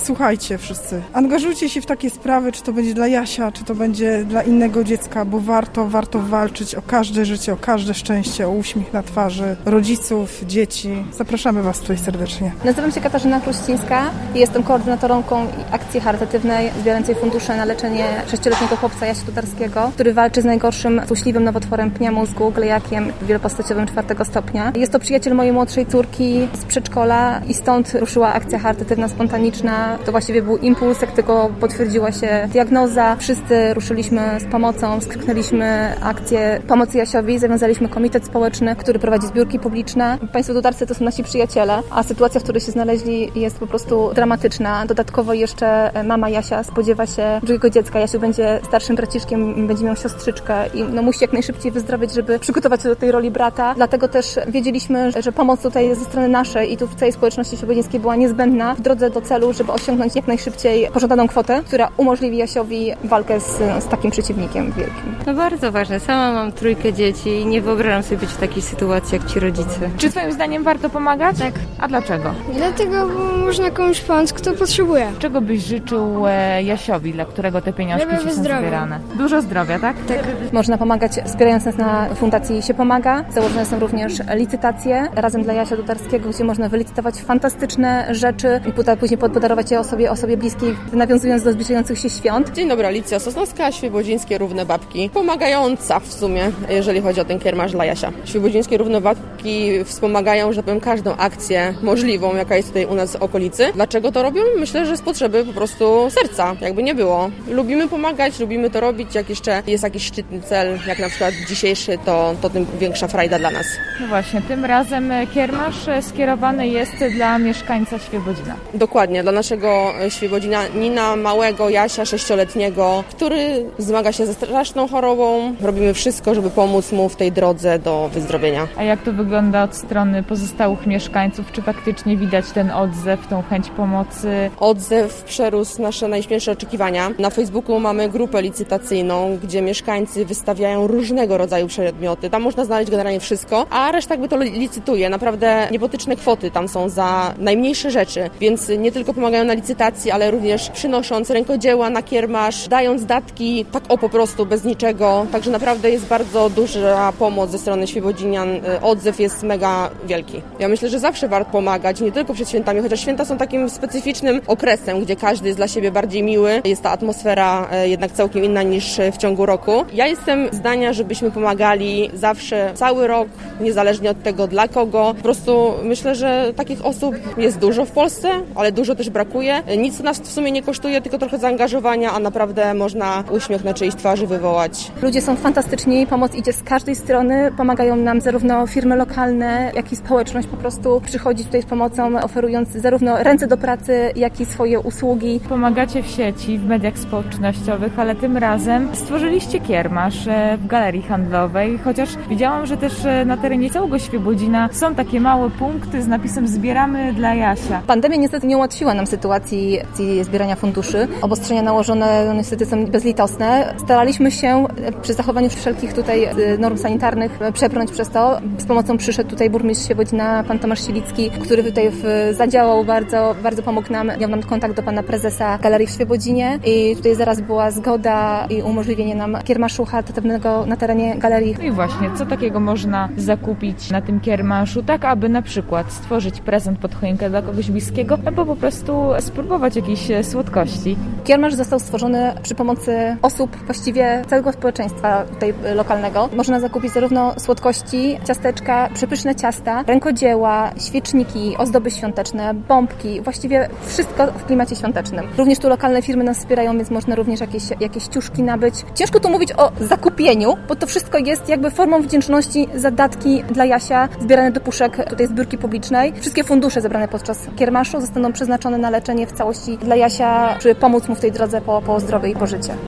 słuchajcie wszyscy, angażujcie się w takie sprawy, czy to będzie dla Jasia, czy to będzie dla innego dziecka, bo warto walczyć o każde życie, o każde szczęście, o uśmiech na twarzy rodziców, dzieci. Zapraszamy Was tutaj serdecznie. Nazywam się Katarzyna Chruścińska i jestem koordynatorką akcji charytatywnej zbierającej fundusze na leczenie 6-letniego chłopca Jasia Dudarskiego, który walczy z najgorszym złośliwym nowotworem pnia mózgu, glejakiem wielopostaciowym 4 stopnia. Jest to przyjaciel mojej młodszej córki z przedszkola i stąd ruszyła akcja charytatywna spontaniczna. To właściwie był impuls, jak tylko potwierdziła się diagnoza. Wszyscy ruszyliśmy z pomocą, skrzyknęliśmy akcję pomocy Jasiowi, zawiązaliśmy komitet społeczny, który prowadzi zbiórki publiczne. Państwo dudarscy to są nasi przyjaciele, a sytuacja, w której się znaleźli, jest po prostu dramatyczna. Dodatkowo jeszcze mama Jasia spodziewa się drugiego dziecka. Jasiu będzie starszym braciszkiem, będzie miał siostrzyczkę i musi jak najszybciej wyzdrowieć, żeby przygotować się do tej roli brata. Dlatego też wiedzieliśmy, że pomoc tutaj ze strony naszej i tu w całej społeczności świebodzińskiej była niezbędna w drodze do celu, żeby osiągnąć jak najszybciej pożądaną kwotę, która umożliwi Jasiowi walkę z takim przeciwnikiem wielkim. No bardzo ważne. Sama mam 3 dzieci i nie wyobrażam sobie być w takiej sytuacji jak ci rodzice. Czy twoim zdaniem warto pomagać? Tak. A dlaczego? Dlatego, bo można komuś pomóc, kto potrzebuje. Czego byś życzył Jasiowi, dla którego te pieniążki Żeby są zdrowie. zbierane? Dużo zdrowia, tak? Tak. Można pomagać wspierając nas na Fundacji Się Pomaga. Założone są również licytacje razem dla Jasia Dudarskiego, gdzie można wylicytować fantastyczne rzeczy i później podarować je osobie bliskiej, nawiązując do zbliżających się świąt. Dzień dobry, Alicja Sosnowska, Świebodzińskie Równe Babki. Pomagająca w sumie, jeżeli chodzi o ten kiermasz dla Jasia. Świebodzińskie Równe Babki wspomagają, że powiem, każdą akcję możliwą, jaka jest tutaj u nas w okolicy. Dlaczego to robią? Myślę, że z potrzeby po prostu serca, jakby nie było. Lubimy pomagać, lubimy to robić. Jak jeszcze jest jakiś szczytny cel, jak na przykład dzisiejszy, to tym większa frajda dla nas. No właśnie, tym razem kiermasz skierowany jest dla mieszkańca Świebodzina. Dokładnie, dla naszego Świebodzina Nina, małego Jasia, 6-letniego, który zmaga się ze straszną chorobą. Robimy wszystko, żeby pomóc mu w tej drodze do wyzdrowienia. A jak to wygląda od strony pozostałych mieszkańców? Czy faktycznie widać ten odzew, tą chęć pomocy? Odzew przerósł nasze najśmielsze oczekiwania. Na Facebooku mamy grupę licytacyjną, gdzie mieszkańcy wystawiają różnego rodzaju przedmioty. Tam można znaleźć generalnie wszystko, a reszta jakby to licytuje. Naprawdę niebotyczne kwoty tam są za najmniejsze rzeczy, więc nie tylko pomagają na licytacji, ale również przynosząc rękodzieła na kiermasz, dając datki tak po prostu, bez niczego. Także naprawdę jest bardzo duża pomoc ze strony Świebodzinian. Odzew jest mega wielki. Ja myślę, że zawsze warto pomagać, nie tylko przed świętami, chociaż święta są takim specyficznym okresem, gdzie każdy jest dla siebie bardziej miły. Jest ta atmosfera jednak całkiem inna niż w ciągu roku. Ja jestem zdania, żebyśmy pomagali zawsze, cały rok, niezależnie od tego dla kogo. Po prostu myślę, że takich osób jest dużo w Polsce, ale dużo też brakuje. Nic nas w sumie nie kosztuje, tylko trochę zaangażowania, a naprawdę można uśmiech na czyjejś twarzy wywołać. Ludzie są fantastyczni, pomoc idzie z każdej strony, pomagają nam zarówno firmy lokalne, jak i społeczność po prostu przychodzi tutaj z pomocą, oferując zarówno ręce do pracy, jak i swoje usługi. Pomagacie w sieci, w mediach społecznościowych, ale tym razem stworzyliście kiermasz w galerii handlowej, chociaż widziałam, że też na terenie całego Świebodzina są takie małe punkty z napisem "Zbieramy dla Jasia". Pandemia niestety nie ułatwiła nam sytuacji zbierania funduszy. Obostrzenia nałożone niestety są bezlitosne. Staraliśmy się przy zachowaniu wszelkich tutaj norm sanitarnych przebrnąć przez to. Z pomocą przyszedł tutaj burmistrz Świebodzina, pan Tomasz Sielicki, który tutaj zadziałał bardzo pomógł nam. Miał nam kontakt do pana prezesa galerii w Świebodzinie i tutaj zaraz była zgoda i umożliwienie nam kiermaszu charytatywnego na terenie galerii. No i właśnie, co takiego można zakupić na tym kiermaszu, tak aby na przykład stworzyć prezent pod choinkę dla kogoś bliskiego, albo po prostu spróbować jakiejś słodkości. Kiermasz został stworzony przy pomocy osób właściwie całego społeczeństwa tutaj lokalnego. Można zakupić zarówno słodkości, ciasteczka, przepyszne ciasta, rękodzieła, świeczniki, ozdoby świąteczne, bombki, właściwie wszystko w klimacie świątecznym. Również tu lokalne firmy nas wspierają, więc można również jakieś ciuszki nabyć. Ciężko tu mówić o zakupieniu, bo to wszystko jest jakby formą wdzięczności za datki dla Jasia zbierane do puszek tutaj zbiórki publicznej. Wszystkie fundusze zebrane podczas kiermaszu zostaną przeznaczone na leczenie w całości dla Jasia, żeby pomóc mu w tej drodze po zdrowie i po życie.